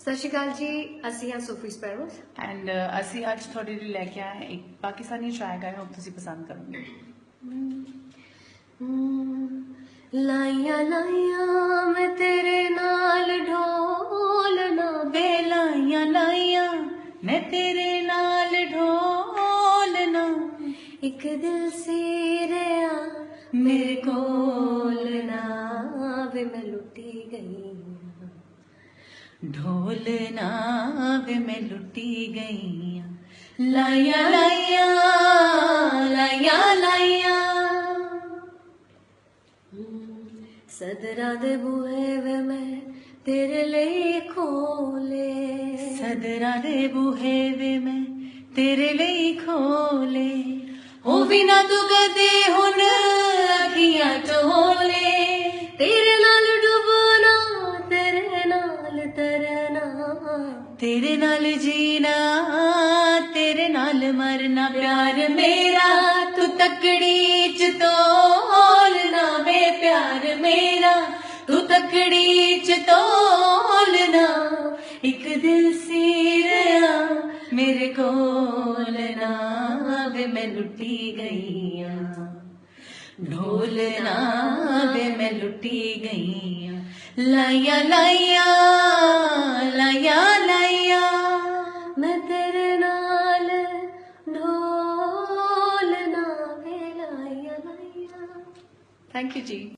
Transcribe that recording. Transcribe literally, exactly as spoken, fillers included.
सत श्री अकाल जी, ਅਸੀਂ ਹਾਂ ਸੋਫੀ ਸਪੈਰੋਸ एंड ਅਸੀਂ ਅੱਜ ਤੁਹਾਡੇ ਲਈ ਲੈ ਕੇ ਆਏ ਹਾਂ ਇੱਕ ਪਾਕਿस्तानी ट्रैक है, होप ਤੁਸੀਂ पसंद करोगे। लाइया लाइया मैं तेरे नाल ढोलना, बेलाइया लाइया मैं तेरे नाल ढोलना, एक दिल सी रहा मेरे कोल ना, वे मैं लुटी गई ढोलना वे मैं लुटी गई, लाइया लाइया लाइया लाइया। सदरा दे बूहे वे मैं तेरे लिए खोले, सदरा दे बूहे वे मैं तेरे लिए खोले, ओ बिना तू कदे हुन अखियां टोले, तेरे नाल डुबना तेरे नाल तरना, तेरे नाल जीना तेरे नाल मरना, प्यार मेरा तू तकड़ी च तोलना, वे प्यार मेरा तू तकड़ी च तोलना, एक दिल सी रहा मेरे कोल ना, वे मैं लुटी गई ढोलना वे मैं लुटी गई, लाइया लाइया लाइया लाइया मैं तेरे नाल ढोलना वे लाइया लाइया। Thank you ji.